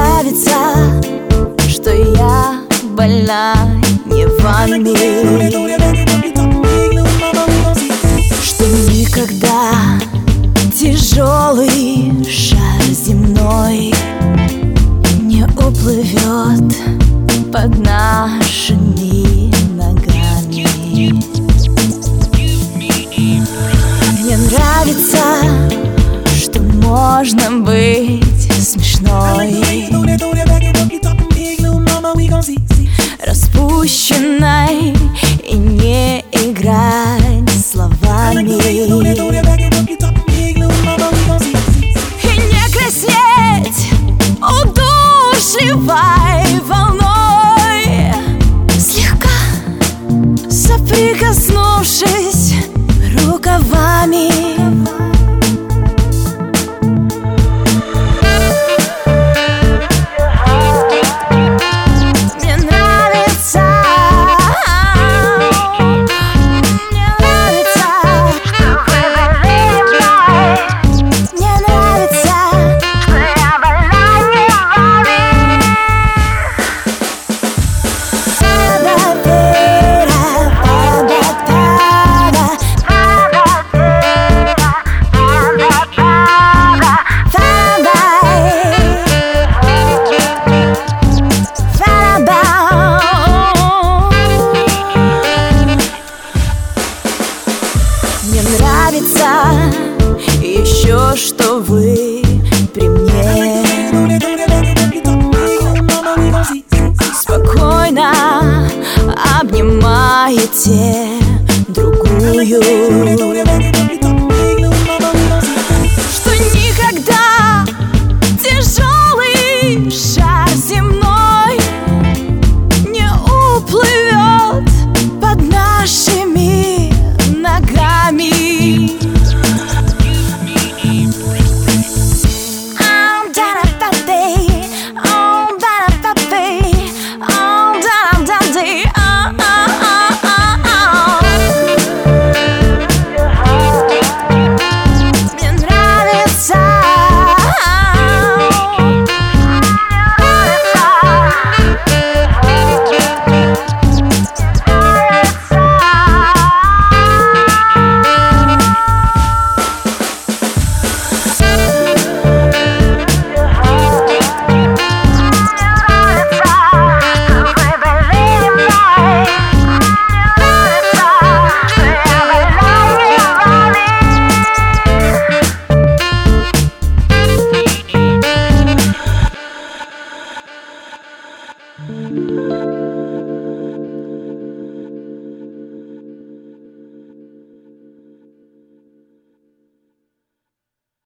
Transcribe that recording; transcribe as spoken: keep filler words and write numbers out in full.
нравится, что я больна не вами, что никогда тяжелый шар земной не уплывет под нашими ногами. Мне нравится, что можно быть смешной, распущенной и не играть словами, и не краснеть удушливой волной, слегка соприкоснувшись рукавами. Мне нравится еще, что вы при мне спокойно обнимаете другую.